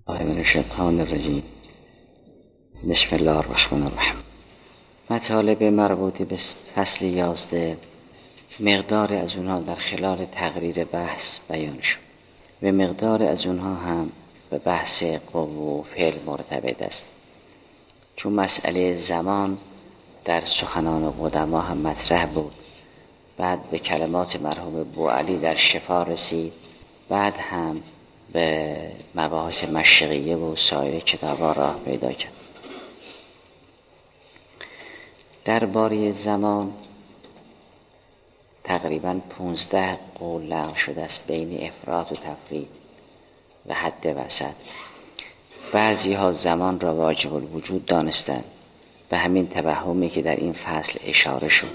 من الشیطان الرجیم. بسم الله الرحمن الرحیم. مطالب مربوط به فصل 11 مقدار از اونها در خلال تقریر بحث بیان شد و مقدار از اونها هم به بحث قوه و فعل مرتبط است. چون مسئله زمان در سخنان قدما هم مطرح بود، بعد به کلمات مرحوم بوعلی در شفا رسید، بعد هم به مباحث مشرقیه و سایر کتاب‌ها راه پیدا کرد. درباره زمان تقریباً 15 قول نقل شده است بین افراط و تفرید و حد وسط. بعضی ها زمان را واجب الوجود دانستند، به همین توهمی که در این فصل اشاره شد.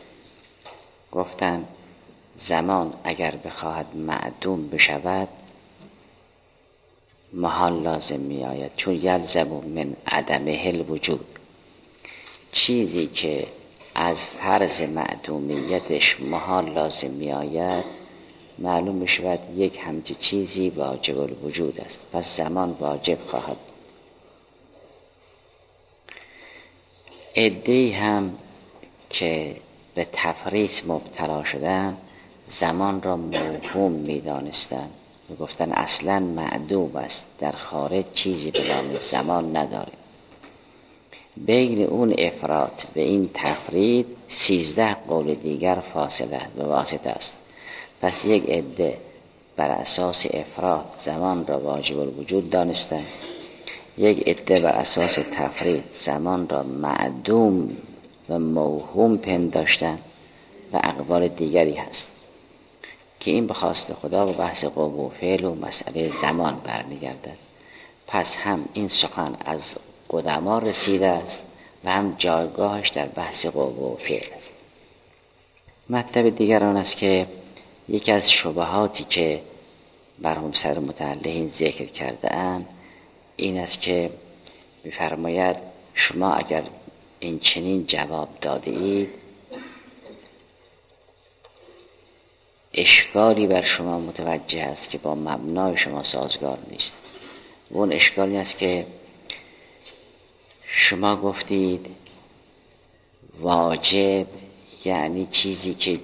گفتند زمان اگر بخواهد معدوم بشود محال لازم می آید، چون یلزم من عدمه الوجود. چیزی که از فرض معدومیتش محال لازم می آید معلوم می شود یک همچی چیزی واجب الوجود است، پس زمان واجب خواهد. عده‌ای هم که به تفریط مبتلا شدن زمان را موهوم می دانستند و گفتن اصلا معدوم است، در خارج چیزی به نام زمان نداره. بین اون افراط و این تفرید 13 قول دیگر فاصله و واسطه است. پس یک عده بر اساس افراط زمان را واجب الوجود دانستند، یک عده بر اساس تفرید زمان را معدوم و موهوم پنداشتند و اقوال دیگری هست که این به خواست خدا و بحث قوه و فعل و مسئله زمان برمیگردد. پس هم این سخن از قدما رسیده است و هم جایگاهش در بحث قوه و فعل است. مطلب دیگر آن است که یکی از شبهاتی که مرحوم صدر متعلقین ذکر کرده اند این است که می‌فرماید شما اگر این چنین جواب داده اید اشکالی بر شما متوجه است که با مبنای شما سازگار نیست. و اون اشکال این است که شما گفتید واجب یعنی چیزی که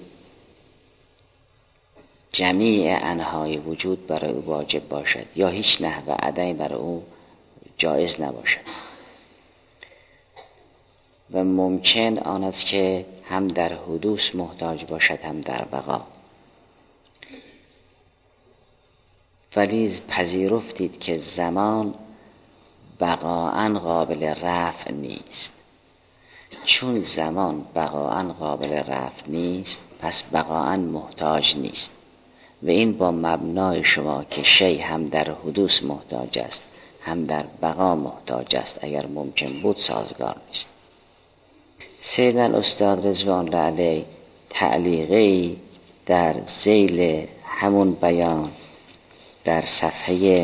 جمیع انهای وجود برای او واجب باشد یا هیچ نحو عدمی برای او جایز نباشد. و ممکن آن است که هم در حدوث محتاج باشد هم در بقا. ولی پذیرفتید که زمان بقاءً قابل رفع نیست. چون زمان بقاءً قابل رفع نیست پس بقاءً محتاج نیست و این با مبنای شما که شی هم در حدوث محتاج است هم در بقا محتاج است اگر ممکن بود سازگار نیست. سید الاستاد رضوان الله علیه تعلیقی در ذیل همون بیان در صفحه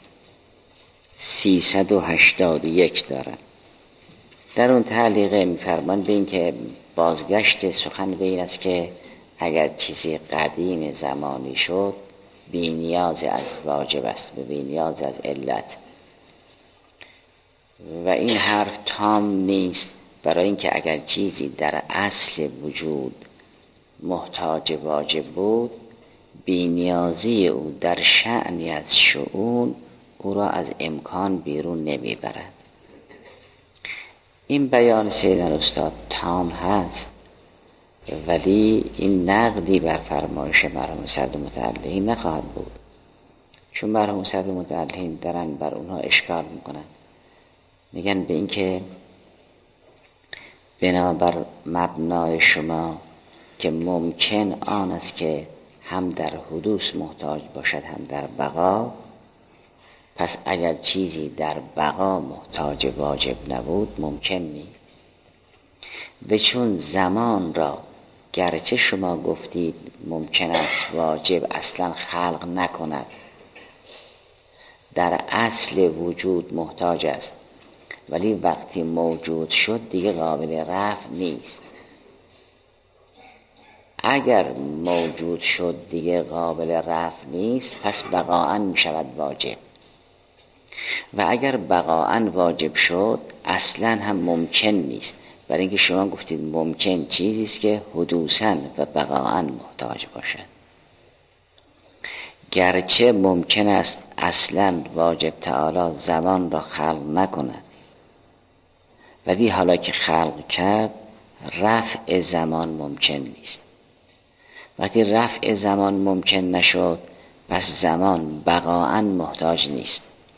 381 دارن. در اون تعلیقه می‌فرمان به این که بازگشت سخن به این است که اگر چیزی قدیم زمانی شد بی نیاز از واجب است و بی نیاز از علت و این حرف تام نیست، برای اینکه اگر چیزی در اصل وجود محتاج واجب بود بی نیازی او در شأنی از شؤون او را از امکان بیرون نمیبرد. این بیان سید الاستاد تام هست ولی این نقدی بر فرمایش مرحوم صدر متعلقین نخواهد بود، چون مرحوم صدر متعلقین دارن بر اونها اشکال میکنن، میگن به این که بنابر مبنای شما که ممکن آن است که هم در حدوث محتاج باشد هم در بقا، پس اگر چیزی در بقا محتاج واجب نبود ممکن نیست. و چون زمان را گرچه شما گفتید ممکن است واجب اصلا خلق نکند، در اصل وجود محتاج است ولی وقتی موجود شد دیگه قابل رفع نیست. اگر موجود شد دیگه قابل رفع نیست پس بقاءً می شود واجب. و اگر بقاءً واجب شد اصلا هم ممکن نیست، برای اینکه شما گفتید ممکن چیزی است که حدوثاً و بقاءً محتاج باشد. گرچه ممکن است اصلا واجب تعالی زمان را خلق نکند، ولی حالا که خلق کرد رفع زمان ممکن نیست. وقتی رفع زمان ممکن نشد پس زمان بقاءً محتاج نیست.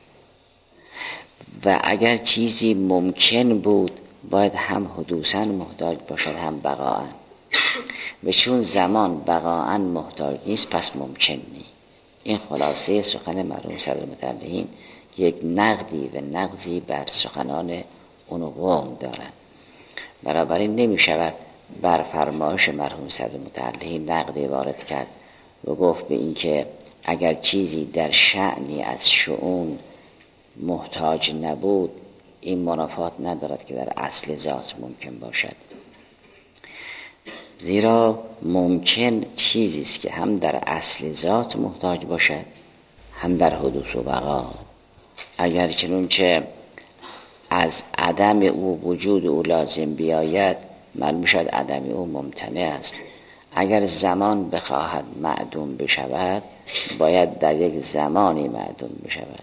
و اگر چیزی ممکن بود باید هم حدوثاً محتاج باشد هم بقاءً، و چون زمان بقاءً محتاج نیست پس ممکن نیست. این خلاصه سخن مرحوم صدرالمتعلین که یک نقدی و نقضی بر سخنان اون قوم دارند. بنابراین نمی شود بر فرمایش مرحوم صدرالمتعلین نقدی وارد کرد و گفت به این که اگر چیزی در شأنی از شؤون محتاج نبود این منافات ندارد که در اصل ذات ممکن باشد. زیرا ممکن چیزی است که هم در اصل ذات محتاج باشد هم در حدوث و بقا. اگر چنانچه از عدم او وجود او لازم بیاید معلوم شد عدم او ممتنع است. اگر زمان بخواهد معدوم بشود باید در یک زمانی معدوم بشود.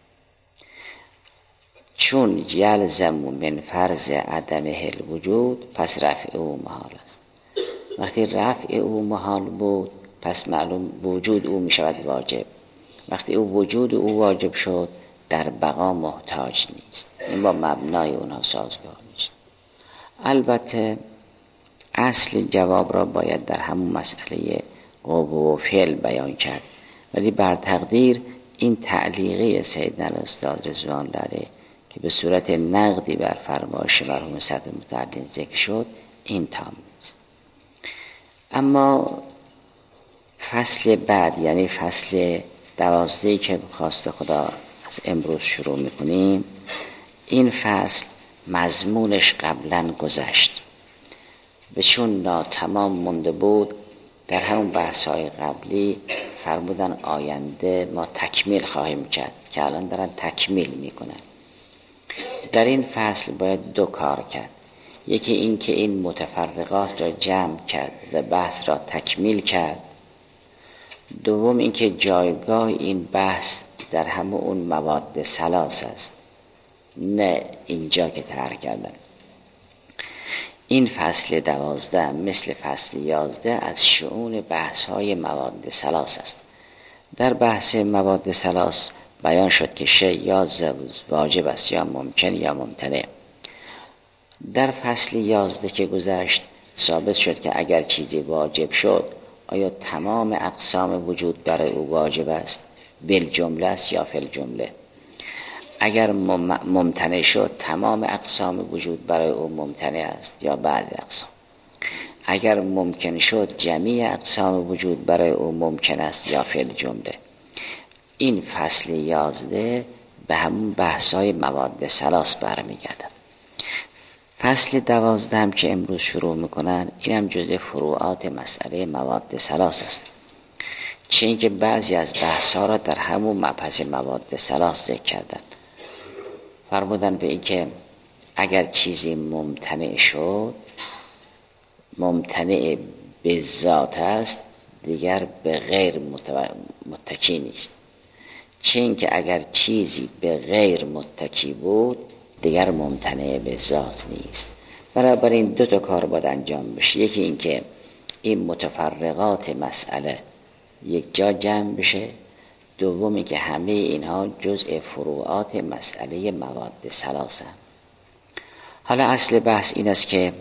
چون یلزم من فرض عدمه الوجود پس رفع او محال است. وقتی رفع او محال بود پس معلوم وجود او می شود واجب. وقتی او وجود او واجب شد در بقا محتاج نیست. این با مبنای اونها سازگار نیست. البته اصل جواب را باید در همون مسئله قوه و فعل بیان کرد، ولی بر تقدیر این تعلیقی سیدنا الاستاد رضوان الله که به صورت نقدی بر فرمایش مرحوم صدرالمتعلین ذکر شد این تام نیست. اما فصل بعد یعنی فصل 12 که خواست خدا از امروز شروع میکنیم، این فصل مضمونش قبلا گذشت و چون ناتمام مونده بود در همون بحث‌های قبلی فرمودن آینده ما تکمیل خواهیم کرد که الان دارن تکمیل میکنن. در این فصل باید دو کار کرد. یکی این که این متفرقات را جمع کرد و بحث را تکمیل کرد. دوم این که جایگاه این بحث در همه اون مواد ثلاث است، نه اینجا که طرح کردن. این فصل 12 مثل فصل 11 از شؤون بحث های مواد ثلاث است. در بحث مواد ثلاث بیان شد که شی یا واجب است یا ممکن یا ممتنع. در فصل 11 که گذشت ثابت شد که اگر چیزی واجب شد آیا تمام اقسام وجود برای او واجب است، بالجمله است یا فی الجمله. اگر ممتنع شد تمام اقسام وجود برای او ممتنع است یا بعضی اقسام. اگر ممکن شد جمیع اقسام وجود برای او ممکن است یا فی الجمله. این فصل 11 به همون بحث‌های مواد ثلاث برمیگردد. فصل 12 هم که امروز شروع میکنن این هم جزء فروعات مسئله مواد ثلاث است. چه اینکه بعضی از بحث‌ها را در همون مبحث مواد ثلاث ذکر کردن. فرمودن به این که اگر چیزی ممتنع شد ممتنع به ذات است دیگر به غیر متکی نیست. چه اینکه اگر چیزی به غیر متکی بود دیگر ممتنع به ذات نیست. برابر این دو تا کار باید انجام بشه. یکی این که این متفرقات مسئله یک جا جمع بشه. دومی که همه اینها جزء فروعات مسئله مواد ثلاث هستند. حالا اصل بحث این است که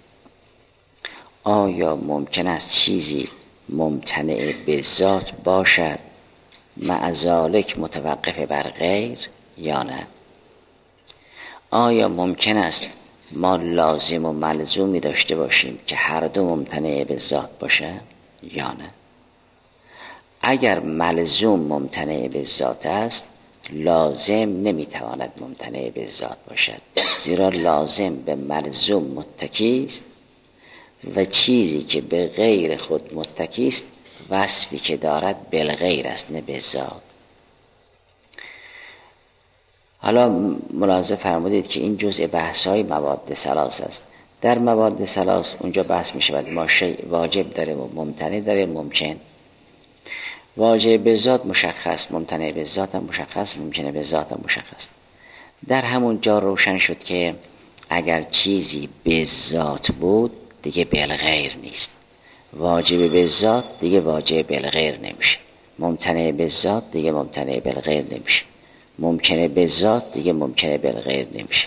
آیا ممکن است چیزی ممتنع به ذات باشد مع ذالک متوقف بر غیر یا نه؟ آیا ممکن است ما لازم و ملزومی داشته باشیم که هر دو ممتنع به ذات باشد یا نه؟ اگر ملزوم ممتنع به ذات است لازم نمیتواند ممتنع به ذات باشد، زیرا لازم به ملزوم متکی است و چیزی که به غیر خود متکی است وصفی که دارد بالغیر است نه به ذات. حالا ملاحظه فرمودید که این جزء بحث‌های مواد ثلاث است. در مواد ثلاث اونجا بحث می شود ما شیء واجب داره و ممتنع داره، ممکن. واجب به ذات مشخص، ممتنع به ذات هم مشخص، ممکنه به ذات هم مشخص. در همون جا روشن شد که اگر چیزی به ذات بود دیگه بالغیر نیست، واجب به ذات دیگه واجب بالغیر نمیشه، ممتنع به ذات دیگه ممتنع بالغیر نمیشه، ممکنه به ذات دیگه ممکنه بالغیر نمیشه.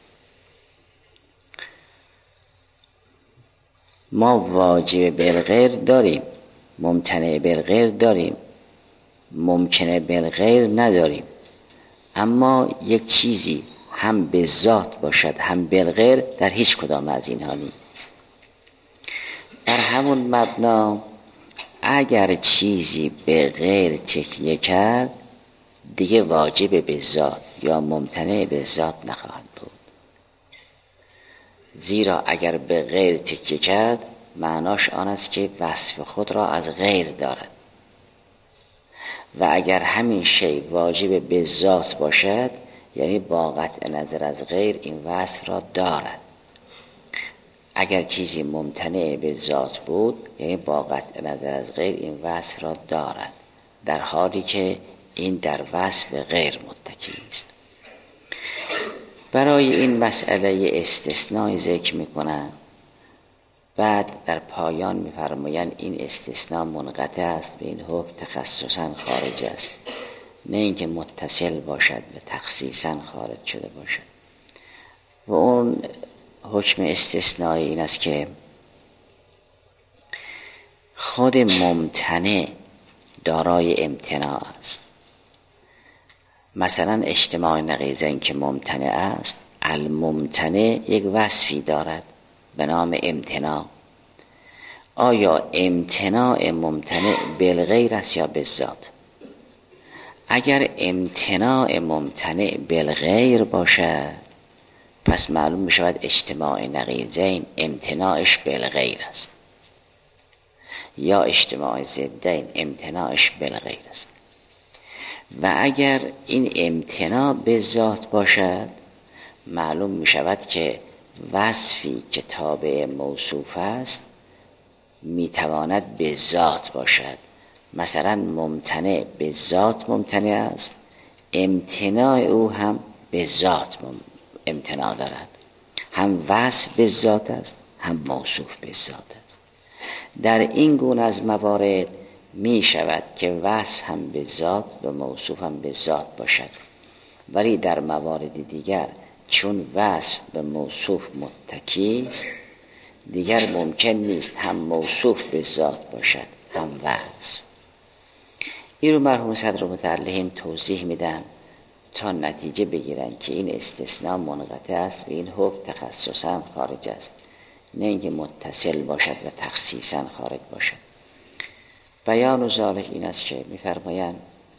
ما واجب بالغیر داریم، ممتنع بالغیر داریم، ممکنه بالغیر نداریم. اما یک چیزی هم به ذات باشد هم بالغیر در هیچ کدام از اینها نیست. بر همون مبنا اگر چیزی به غیر تکیه کرد دیگه واجب به ذات یا ممتنع به ذات نخواهد بود. زیرا اگر به غیر تکیه کرد معناش آن است که وصف خود را از غیر دارد و اگر همین شی واجب به ذات باشد یعنی با قطع نظر از غیر این وصف را دارد. اگر چیزی ممتنع به ذات بود یعنی با قطع نظر از غیر این وصف را دارد، در حالی که این در وصف غیر متکی است. برای این مسئله استثناء ذکر میکنند، بعد در پایان میفرمایند این استثناء منقطع است به این حکم تخصصا خارج است، نه اینکه متصل باشد و تخصیصا خارج شده باشد. و اون حکم استثناء این است که خود ممتنع دارای امتناع است. مثلا اجتماع نقیضین که ممتنع است، الممتنع یک وصفی دارد به نام امتناع. آیا امتناع ممتنع بالغیر است یا بالذات؟ اگر امتناع ممتنع بالغیر باشد پس معلوم می شود اجتماع نقیضین امتناعش بالغیر است، یا اجتماع ضدین امتناعش بالغیر است. و اگر این امتناع به ذات باشد معلوم می شود که وصفی که تابع موصوف است می تواند به ذات باشد. مثلا ممتنع به ذات ممتنع است، امتناع او هم به ذات امتناع دارد، هم وصف به ذات است هم موصوف به ذات است. در این گونه از موارد می شود که وصف هم به ذات و موصوف هم به ذات باشد، ولی در موارد دیگر چون وصف به موصوف متکی است دیگر ممکن نیست هم موصوف به ذات باشد هم وصف. این رو مرحوم صدر متعلقین توضیح میدن تا نتیجه بگیرن که این استثناء منقطع است و این حکم تخصصا خارج است، نه اینکه متصل باشد و تخصیصا خارج باشد. بیان و ذالک این است که میفرمایند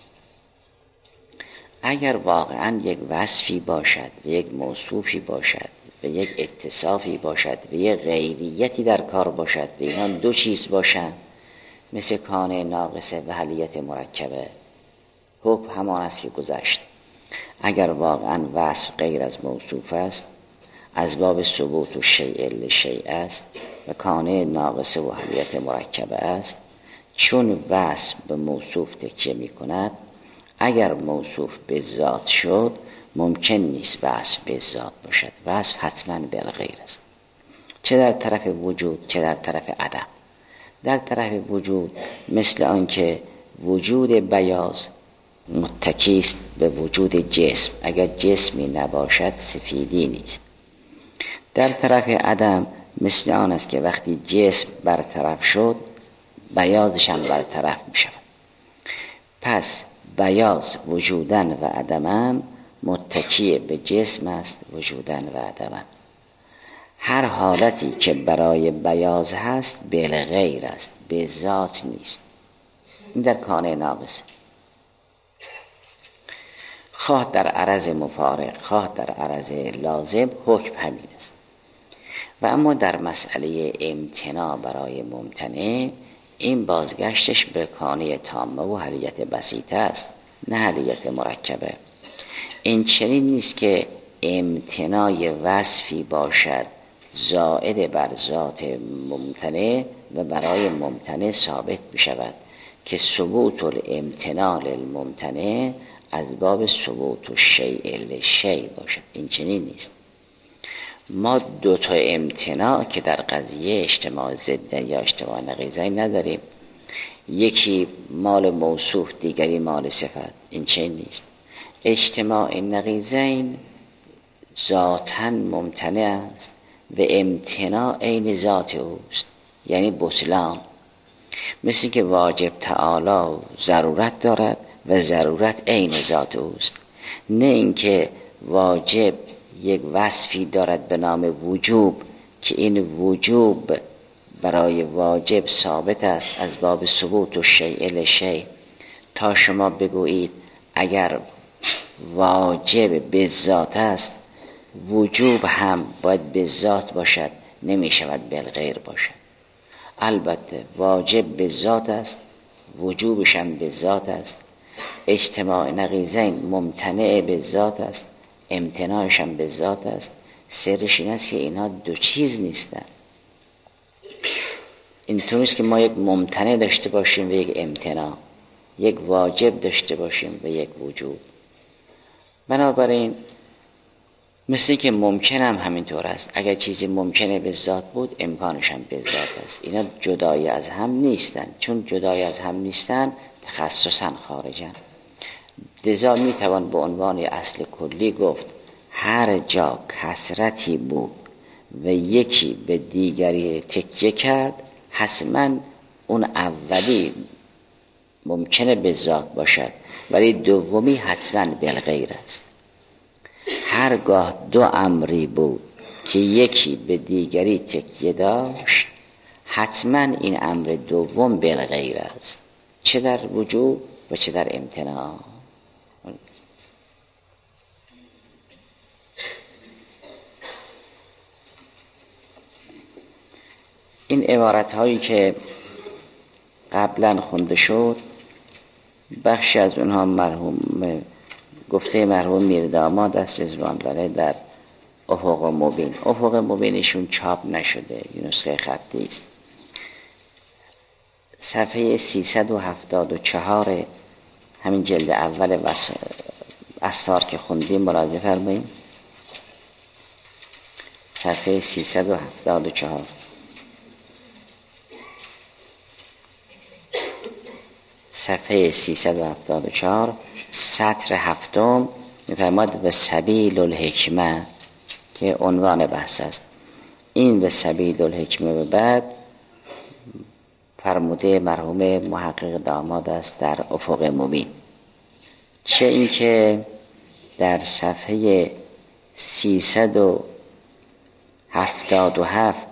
اگر واقعا یک وصفی باشد و یک موصوفی باشد و یک اتصافی باشد و یک غیریتی در کار باشد و اینا دو چیز باشند، مثل کانه ناقصه و حلیت مرکبه، حکم همان است که گذشت. اگر واقعا وصف غیر از موصوف است از باب ثبوت و شیء لشیء است و کانه ناقصه و حلیت مرکبه است، چون وصف به موصوف تکیه می کند اگر موصوف به ذات شد ممکن نیست وصف به ذات باشد، وصف حتما بالغیر است، چه در طرف وجود چه در طرف عدم. در طرف وجود مثل آنکه وجود بیاض متکی است به وجود جسم، اگر جسمی نباشد سفیدی نیست. در طرف عدم مثل آن است که وقتی جسم برطرف شد بیاضش هم برطرف می شود. پس بیاض وجودن و عدمن متکی به جسم است وجودن و عدمن. هر حالتی که برای بیاض هست بالغیر است، به ذات نیست. این در کانه ناقص، خواه در عرض مفارق خواه در عرض لازم حکم همین است. و اما در مسئله امتناع برای ممتنع این بازگشتش به کانه تامه و حلیت بسیطه است، نه حلیت مرکبه. این چنین نیست که امتناع وصفی باشد زائد بر ذات ممتنع و برای ممتنع ثابت بشود که ثبوت الامتناع للممتنع از باب ثبوت الشیء للشیء باشد. این چنین نیست. ما دو تا امتناع که در قضیه اجتماع ضدین یا اجتماع نقیضین نداریم، یکی مال موصوف دیگری مال صفت. این چنین نیست. اجتماع نقیضین ذاتاً ممتنع است و امتناع عین ذات اوست، یعنی بطلان. مثل که واجب تعالی ضرورت دارد و ضرورت عین ذات اوست، نه اینکه واجب یک وصفی دارد به نام وجوب که این وجوب برای واجب ثابت است از باب ثبوت و شیء لشیء. تا شما بگویید اگر واجب به ذات است وجوب هم باید به ذات باشد، نمی شود بالغیر باشد. البته واجب به ذات است، وجوبش هم به ذات است. اجتماع نقیضین ممتنع به ذات است، امتناعش هم به ذات است. سرش این است که اینها دو چیز نیستن. اینطور است که ما یک ممتنع داشته باشیم و یک امتناع، یک واجب داشته باشیم و یک وجوب. بنابراین مثل که ممکن هم همینطور است. اگر چیزی ممکنه به ذات بود امکانش هم به ذات است. اینا جدای از هم نیستن. چون جدای از هم نیستن تخصصا خارجن. لذا میتوان به عنوان اصل کلی گفت هر جا کثرتی بود و یکی به دیگری تکیه کرد، حتما اون اولی ممکنه به ذات باشد ولی دومی حتما بالغیر است. هرگاه دو امری بود که یکی به دیگری تکیه داشت، حتما این امر دوم بالغیر است، چه در وجوب و چه در امتناع. این عبارت هایی که قبلا خونده شد بخشی از اونها مرحوم گفته مرحوم میرداماد است رضوان الله در افق مبین. افق مبینشون چاپ نشده، یه نسخه خطی است. صفحه 374 همین جلد اول اسفار که خوندیم مراجعه فرمایید. صفحه 374 صفحه 374 سطر هفتم میفرماد به سبیل الحکمه که عنوان بحث است. این به سبیل الحکمه به بعد فرموده مرحوم محقق داماد است در افق مبین. چه اینکه در صفحه 377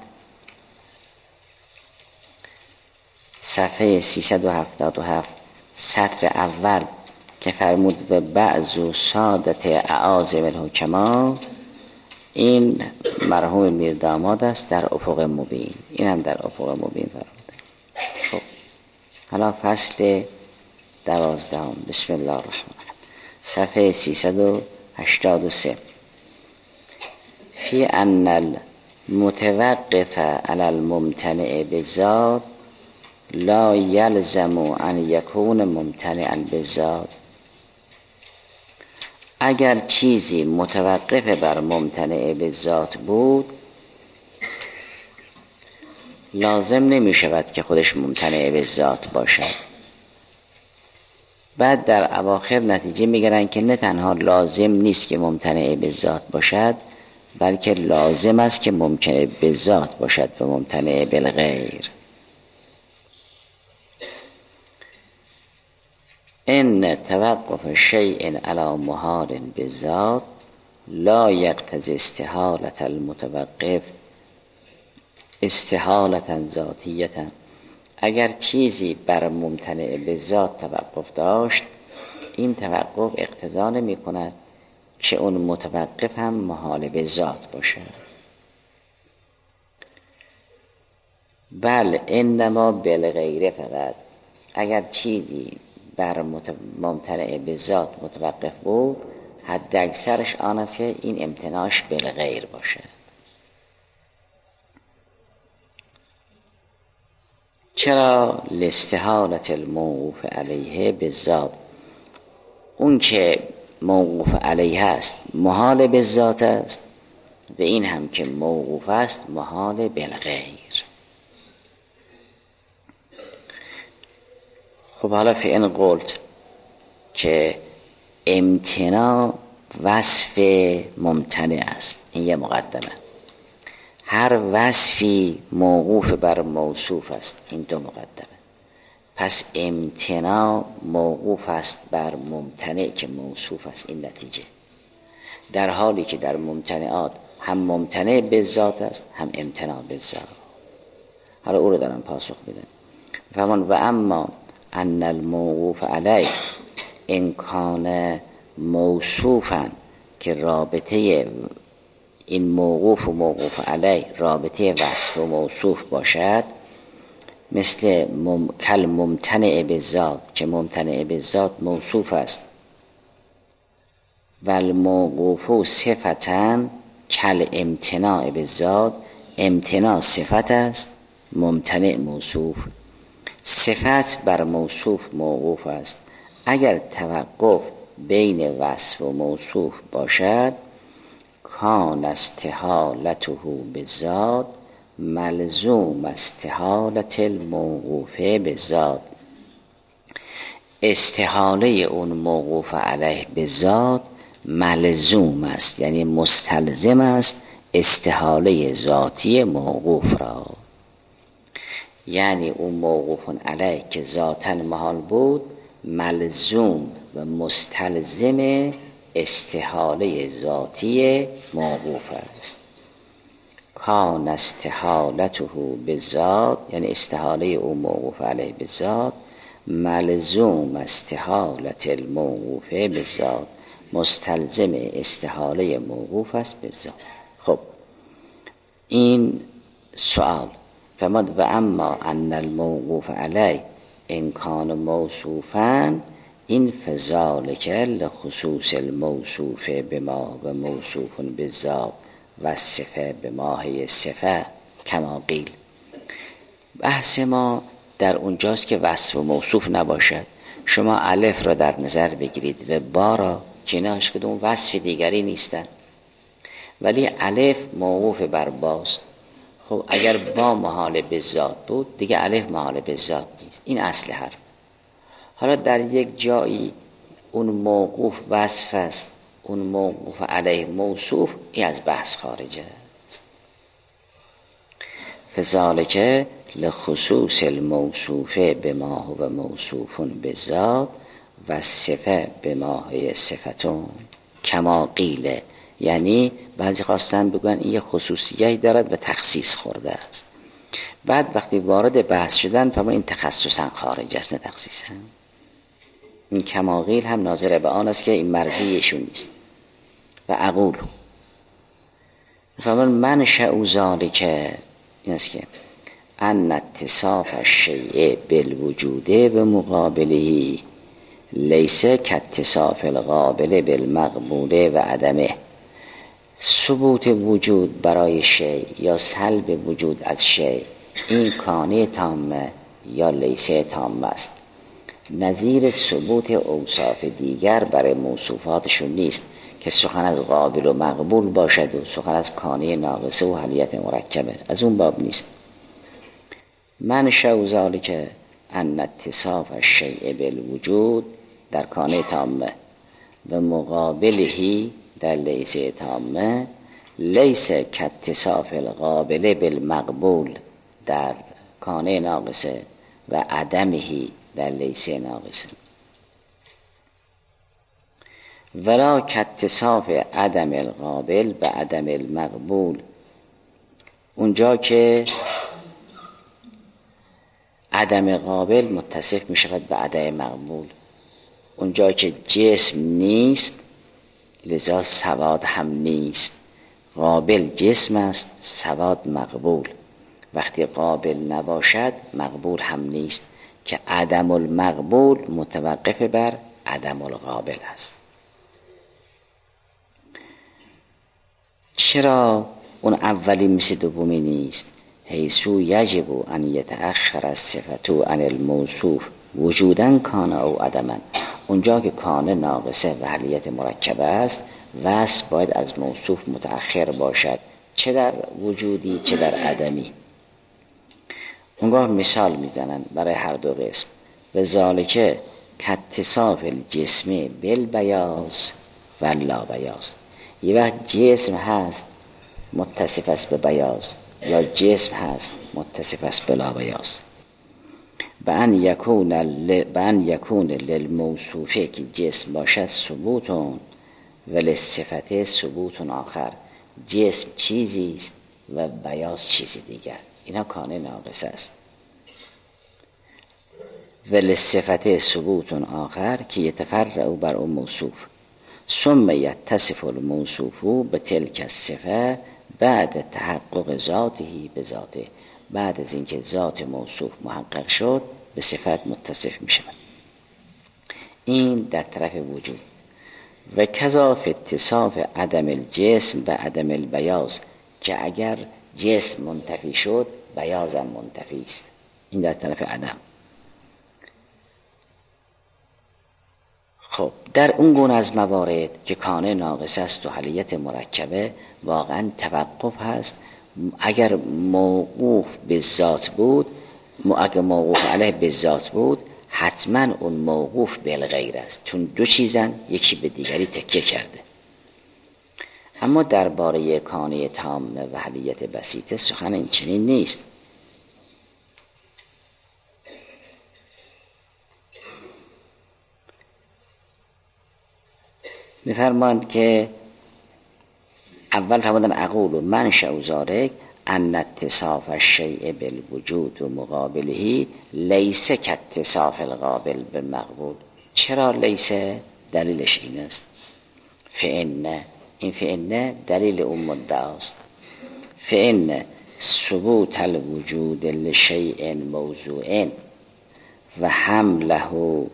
سطر اول که فرمود و بعض سادت اعاظم الحکما، این مرحوم میرداماد است در افق مبین. این هم در افق مبین فرموده. خب حالا فصل 12 بسم الله الرحمن الرحیم. صفحه 383 فی ان المتوقف علی الممتنع بالذات لا یلزم ان یکون ممتنعا بالذات. اگر چیزی متوقف بر ممتنع بالذات بود لازم نمی شود که خودش ممتنع بالذات باشد. بعد در اواخر نتیجه میگیرن که نه تنها لازم نیست که ممتنع بالذات باشد بلکه لازم است که ممکنه بالذات باشد و ممتنع بالغیر. ان توقف شیء علی محال بالذات لا یقتضی استحالة المتوقف استحالة ذاتیة. اگر چیزی بر ممتنع بالذات توقف داشت این توقف اقتضا نمی کند که اون متوقف هم محال بالذات باشه. بل انما بالغیر، فقط اگر چیزی بر ممتنع بالذات متوقف بود حد اکثرش آن است که این امتناعش بالغیر باشه. چرا؟ لاستحالة الموقوف علیه بالذات، اون که موقوف علیه است محال بالذات است و این هم که موقوف است محال بالغیر. خب حالا فإن قلت که امتناع وصف ممتنع است، این یه مقدمه. هر وصفی موقوف بر موصوف است، این دو مقدمه. پس امتناع موقوف است بر ممتنع که موصوف است، این نتیجه. در حالی که در ممتنعات هم ممتنع بالذات است هم امتناع بالذات. حالا او رو دارم پاسخ میدم. فرمان و اما ان الموقوف علیه ان کان موصوفا، که رابطه این موقوف و موقوف علیه رابطه وصف و موصوف باشد، مثل کل ممتنع بالذات که ممتنع بالذات موصوف است، و الموقوف صفتا کل امتناع بالذات، امتناع صفت است ممتنع موصوف. صفت بر موصوف موقوف است. اگر توقف بین وصف و موصوف باشد، کان استحالته بالذات ملزوم استحالة الموقوف بالذات. استحاله اون موقوف علیه بالذات ملزوم است، یعنی مستلزم است استحاله ذاتی موقوف را. یعنی اون موقوف علیه که ذاتاً محال بود ملزوم و مستلزم استحاله ذاتی موقوف است. کان استحالته بالذات، یعنی استحاله او موقوف علیه بالذات، ملزوم استحالة الموقوف بالذات، مستلزم استحاله موقوف است بالذات. خب این سوال. فرمود و اما ان الموقوف علیه ان کان موصوفا، این فذلک لخصوص الموصوف بما و موصوف بالذات و صفه بما هی صفه کما قیل. بحث ما در اونجاست که وصف و موصوف نباشد. شما الف را در نظر بگیرید و با را که اینا هیچ کدوم وصف دیگری نیستن، ولی الف موقوف بر باست. خب اگر با محال بالذات بود دیگه الف محال بالذات نیست. این اصل حرف. حالا در یک جایی اون موقوف وصف است، اون موقوف علیه موصوف، این از بحث خارج است. فذلک لخصوص الموصوف بما هو موصوف بالذات و صفه بما هی صفتون کما قیل. یعنی بعضی خواستن بگن این یه خصوصیتی دارد و تخصیص خورده است. بعد وقتی وارد بحث شدن فرمودن این تخصصا خارج است نه تخصیصا. این کما قیل هم ناظر به آن است که این مرضیشون نیست. و اقول فرمودن منشأ ذلک این است که ان اتصاف الشیء بالوجود بمقابله لیس کاتصاف القابل بالمقبول و عدمه. ثبوت وجود برای شیء یا سلب وجود از شیء، این کانه تامه یا لیسه تامه است. نظیر ثبوت اوصاف دیگر برای موصوفاتشون نیست که سخن از قابل و مقبول باشد و سخن از کانه ناقصه و حلیت مرکبه، از اون باب نیست. منشأ ذلک ان اتصاف الشیء بالوجود در کانه تامه و مقابلهی در لیسه تامه لیس کاتصاف القابل بالمقبول در کانه ناقصه و عدمهی در لیسه ناقصه. ولا کاتصاف عدم القابل به عدم المقبول، اونجا که عدم قابل متصف می شود به عدم مقبول. اونجا که جسم نیست لذا سواد هم نیست. قابل جسم است، سواد مقبول. وقتی قابل نباشد مقبول هم نیست، که عدم المقبول متوقف بر عدم القابل است. چرا اون اولی مثل دومی نیست؟ حیثو یجب ان یتأخر الصفة عن الموصوف وجودا کان او عدما. اونجا که کان ناقصه و حلیت مرکبه است، وصف باید از موصوف متأخر باشد، چه در وجودی چه در عدمی. اونگاه مثال میزنن برای هر دو قسم. و ذالک کاتصاف الجسم بالبیاض و لا بیاض. یه وقت جسم هست متصف است به بیاض، یا جسم هست متصف است به لا بیاض. بأن یکون للموصوفه که جسم باشد ثبوتون و للصفت ثبوتون آخر. جسم چیزی است و بیاض چیزی دیگر. اینا کانه ناقص است. و للصفت ثبوتون آخر که یتفرع بر اون موصوف. ثم یتصف الموصوف بتلک الصفه بعد تحقق ذاته به ذاته. بعد از اینکه ذات موصوف محقق شد به صفت متصف می شود. این در طرف وجود. و کذا فی اتصاف عدم الجسم به عدم البیاض، که اگر جسم منتفی شد بیاضم منتفی است. این در طرف عدم. خب در اون گونه از موارد که کانه ناقص است و حلیت مرکبه، واقعا توقف هست. اگر موقوف به ذات بود، اگر موقوف علیه به ذات بود، حتما اون موقوف بالغیر است، چون دو چیزن یکی به دیگری تکیه کرده. اما درباره کانه تام و حلیت بسیطه سخن این چنین نیست. می‌فرمایند که اول فرمودن اقول منشأ ذلک ان اتصاف الشیء بالوجود و مقابله لیس کاتصاف القابل بالمقبول. چرا لیس؟ دلیلش این است. فإن دلیل اون مدعاست. فإن ثبوت الوجود لشیء موضوع و حمله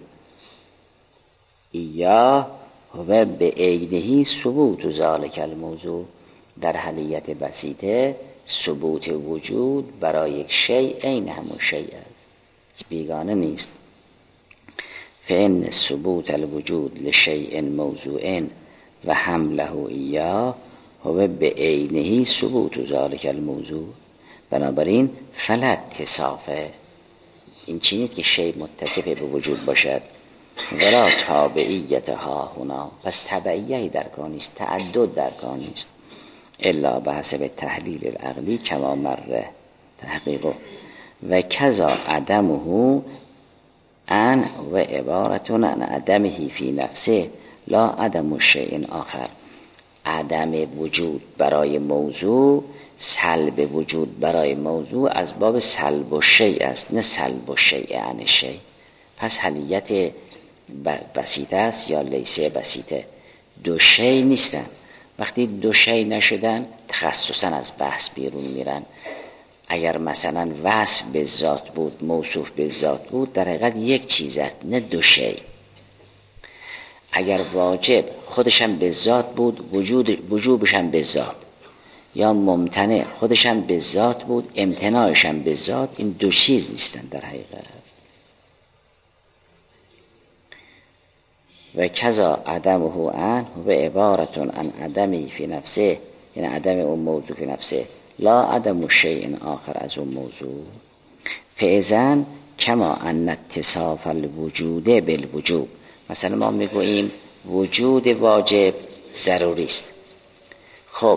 ایاه و به عینه ثبوت ذلک الموضوع. در حلیت بسیطه ثبوت وجود برای یک شیء عین همون شیء است، بیگانه نیست. فإن ثبوت الوجود لشیء موضوع و حمله ایاه و به عینه ثبوت ذلک الموضوع. بنابراین فلا اتصاف، این چی نیست که شیء متصف به وجود باشد. ولا تابعیت ها هنا، پس تبعیهی در کار نیست، تعدد در کار نیست. الا به حسب تحلیل العقلی کما مره تحقیقه. و کذا عدمه ان و عبارتون عن عدمه فی نفسه لا عدم شیء آخر. عدم وجود برای موضوع، سلب وجود برای موضوع از باب سلب و شیء است، نه سلب و شیء عن شیء. پس حلیت بسیطه است یا لیسه بسیطه، دو شیء نیستن. وقتی دو شیء نشدن تخصصا از بحث بیرون میرن. اگر مثلا وصف به ذات بود، موصوف به ذات بود، در حقیقت یک چیز است نه دو شیء. اگر واجب خودشم به ذات بود، وجوبشم به ذات، یا ممتنع خودشم به ذات بود، امتناعشم به ذات، این دو چیز نیستن در حقیقت. و کذا عدمه عنه و عبارتون عن عدمی فی نفسه، یعنی عدم اون موضوع فی نفسه، لا عدم شیء آخر از اون موضوع. فاذن کما ان اتصاف الوجود بالوجوب. مثلا ما میگوییم وجود واجب ضروری است. خب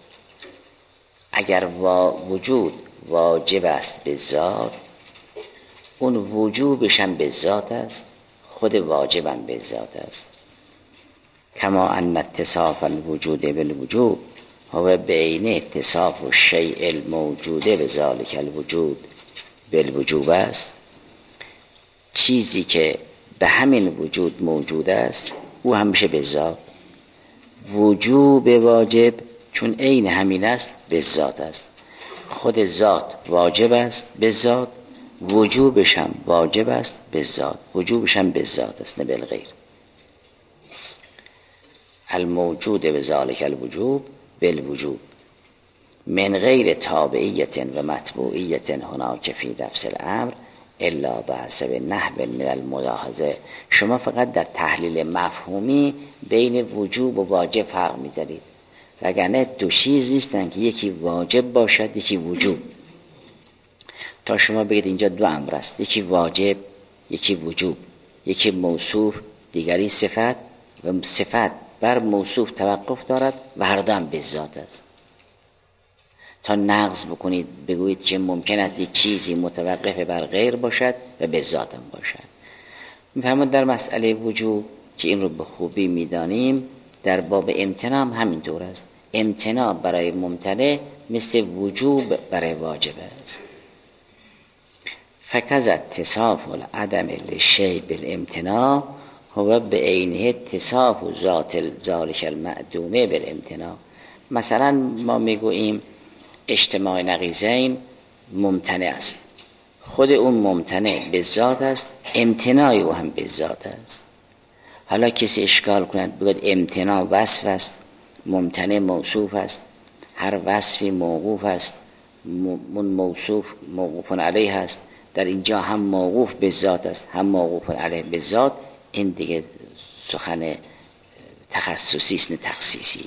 اگر وجود واجب است به ذات، اون وجوبش هم به ذات است، خود واجبم به ذات است. کما ان اتصاف الوجود بالوجوب هو بین اتصاف الشیء الموجود بذلک الوجود بالوجوب است. چیزی که به همین وجود موجود است او هم میشه به ذات. وجوب واجب چون عین همین است به ذات است. خود ذات واجب است به ذات، وجوبش هم واجب است به ذات، وجوبش هم به ذات است نه بالغیر. الموجود بذلک الوجوب بالوجوب من غیر تابعیت و متبوعیت هناک فی نفس الامر الا بحسب نحو من الملاحظه. شما فقط در تحلیل مفهومی بین وجوب و واجب فرق میذارید، وگرنه دو چیز نیستن که یکی واجب باشد یکی وجوب. تا شما بگید اینجا دو امر است، یکی واجب یکی وجوب، یکی موصوف دیگری صفت، و صفت بر موصوف توقف دارد و هر دو هم به ذات است. تا نقض بکنید بگویید که ممکن است یک چیزی متوقف بر غیر باشد و به ذات هم باشد. می‌فرماید در مسئله وجوب که این رو به خوبی می‌دانیم، در باب امتناع هم همینطور است. امتناع برای ممتنع مثل وجوب برای واجب است. فکذا اتصاف العدم للشیء بالامتناع هو بعینه اتصاف ذات ذلک المعدومه بالامتناع. مثلا ما میگوییم اجتماع نقیضین ممتنع است، خود اون ممتنع به ذات است، امتناع او هم به ذات است. حالا کسی اشکال کند بگوید امتناع وصف است، ممتنع موصوف است، هر وصفی موقوف است، موصوف موقوف علیه است، در اینجا هم موقوف به ذات است هم موقوف علیه به ذات. این دیگه سخن تخصصی است نه تخصیصی.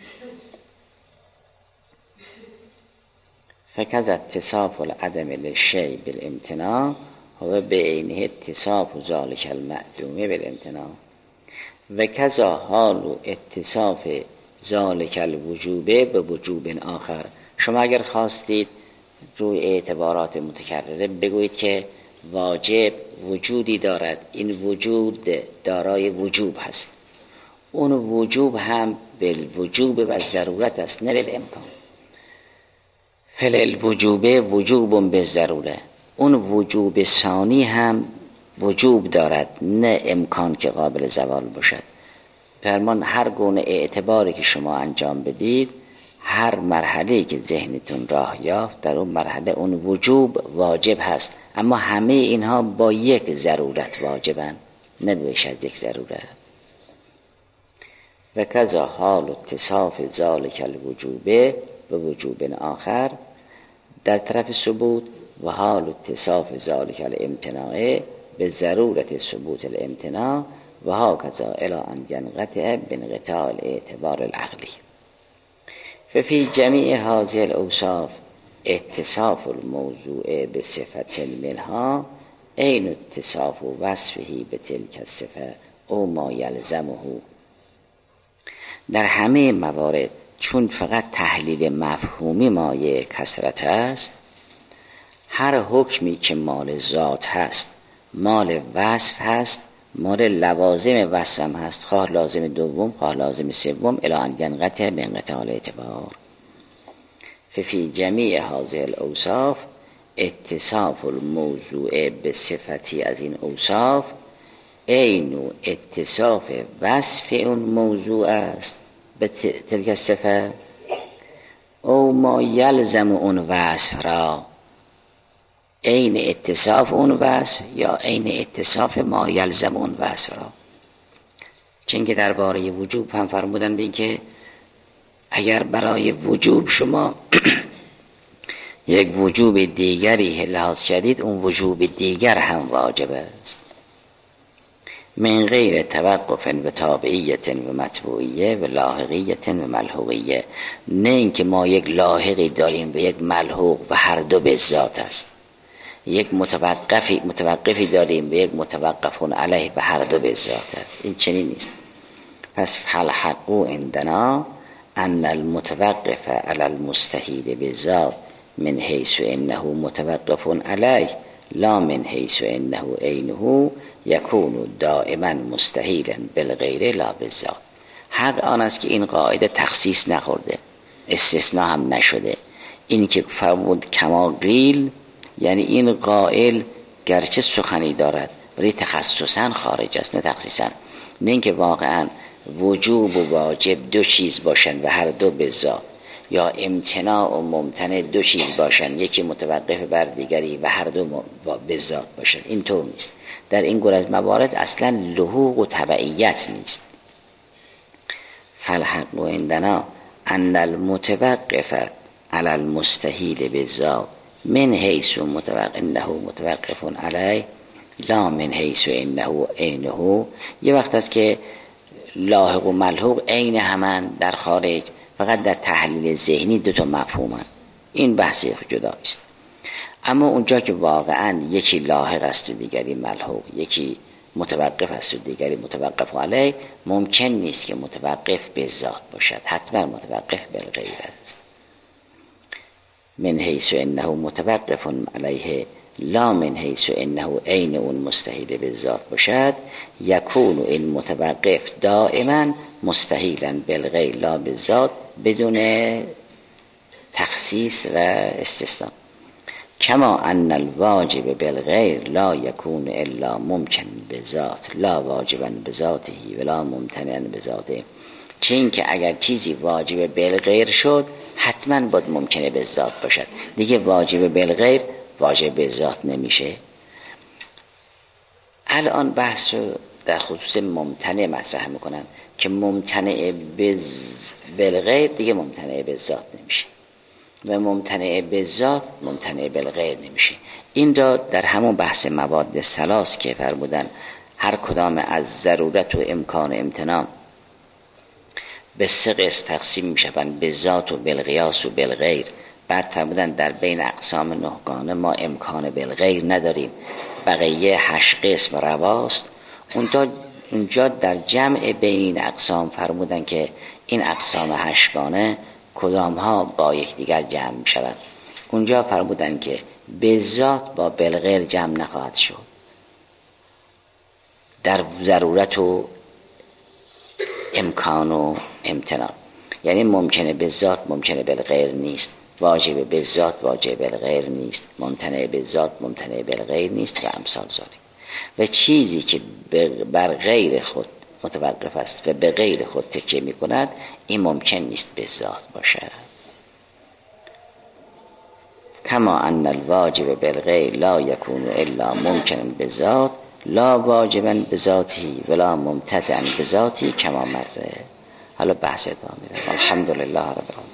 فکذا اتصاف العدم للشیء بالامتناع هو بعینه اتصاف ذلک المعدومه بالامتناع و کذا حال اتصاف ذلک الوجوبه به وجوب آخر. شما اگر خواستید روی اعتبارات متکرره بگویید که واجب وجودی دارد، این وجود دارای وجوب هست، اون وجوب هم بالوجوب و ضرورت است نه بالامکان. فالوجوب وجوب بالضروره، اون وجوب ثانی هم وجوب دارد نه امکان که قابل زوال باشد. فرمان هر گونه اعتباری که شما انجام بدید، هر مرحله‌ای که ذهنتون راه یافت در اون مرحله اون وجوب واجب هست، اما همه اینها با یک ضرورت واجبن نه بیش از یک ضرورت. و کذا حال اتصاف ذلک الوجوبه به وجوب آخر در طرف ثبوت، و حال اتصاف ذلک الامتناع به ضرورت ثبوت الامتناع و هکذا الی ان ینقطع بانقطاع الاعتبار العقلی. ففي جميع هذه الاوصاف اتصاف الموضوع بصفة منها عین اتصاف وصفه بتلك الصفه او ما یلزمه. در همه موارد چون فقط تحلیل مفهومی مایه کثرت است، هر حکمی که مال ذات هست مال وصف هست، مال لوازم وصف هم هست، خواه لازم دوم خواه لازم سوم الی ان ینقطع بانقطاع الاعتبار. ففی جمیع هذه الاوصاف اتصاف الموضوع به صفتی از این اوصاف عین اتصاف وصف اون موضوع است به تلک صفه او ما یلزم اون وصف را، عین اتصاف اون وصف یا عین اتصاف ما یلزم اون وصف را. چون که درباره وجوب هم فرمودن بین که اگر برای وجوب شما یک وجوب دیگری لحاظ کردید، اون وجوب دیگر هم واجب است. من غیر توقف و تابعیت و متبوعیه و لاحقیت و ملحوقیه، نه اینکه ما یک لاحقی داریم و یک ملحوق و هر دو به ذات است، یک متوقفی داریم و یک متوقفون علیه و هر دو به ذات است. این چنین نیست. پس فالحق عندنا ان المتوقف علی المستحیل بذات من حیث انه متوقف علیه لا من حیث انه عینه یکون دائما مستحیلا بالغیر لا بالذات. حق آن است که این قاعده تخصیص نخورده، استثناء هم نشده. این که فرمود کما قیل، یعنی این قائل گرچه سخنی دارد ولی تخصصا خارج است نه تخصیصا. نه اینکه واقعا وجوب و واجب دو چیز باشن و هر دو به ذات، یا امتناع و ممتنع دو چیز باشن یکی متوقف بر دیگری و هر دو به ذات باشن. این طور نیست. در این گونه از موارد اصلا لحوق و تبعیت نیست. فالحق عندنا ان المتوقف علی المستحیل بالذات من حیث انه متوقف علیه لا من حیث انه عینه. یه وقت است که لاحق و ملحوق عین همن در خارج، فقط در تحلیل ذهنی دو تا مفهومن، این بحث جدا است. اما اونجا که واقعا یکی لاحق است و دیگری ملحوق، یکی متوقف است و دیگری متوقف علیه، ممکن نیست که متوقف به ذات باشد، حتما متوقف بالغیر است. من حیث انه متوقف علیه لا من حیث انه عین اون مستحیل به ذات باشد، یکون این متوقف دائما مستحیلا بالغیر لا به ذات بدون تخصیص و استثناء. کما ان الواجب بالغیر لا یکون الا ممکن بذات لا واجبا بذاته ولا ممتنعا بذاته. چه این که اگر چیزی واجب بالغیر شد حتما باید ممکنه به ذات باشد، دیگه واجب بالغیر واجب به ذات نمیشه. الان بحث رو در خصوص ممتنع مطرح میکنن که ممتنع بالغیر دیگه ممتنع به ذات نمیشه و ممتنع به ذات ممتنع بالغیر نمیشه. این را در همون بحث مواد ثلاث که فرمودن هر کدام از ضرورت و امکان امتنان به سه قسم تقسیم میشوند، به ذات و بالقیاس و بالغیر. بعد فرمودن در بین اقسام نهگانه ما امکان بالغیر نداریم، بقیه 8 قسم رواست. اونجا در جمع بین این اقسام فرمودن که این اقسام 8 گانه کدام ها با یکدیگر جمع می شود. اونجا فرمودن که به ذات با بالغیر جمع نخواهد شد در ضرورت و امکان و امتنان، یعنی ممکنه به ذات ممکنه بالغیر نیست، واجب به ذات واجب بالغیر نیست، ممتنع به ذات ممتنع بالغیر نیست و امثال ذالک. و چیزی که بر غیر خود متوقف است و به غیر خود تکیه می کند این ممکن نیست به ذات باشد. کما ان الواجب بالغیر لا یکون الا ممکن به ذات لا واجبا به ذاتی ولا ممتنعا به ذاتی کما مره. حالا بحث ادامه میدم. الحمدلله رب العالمین.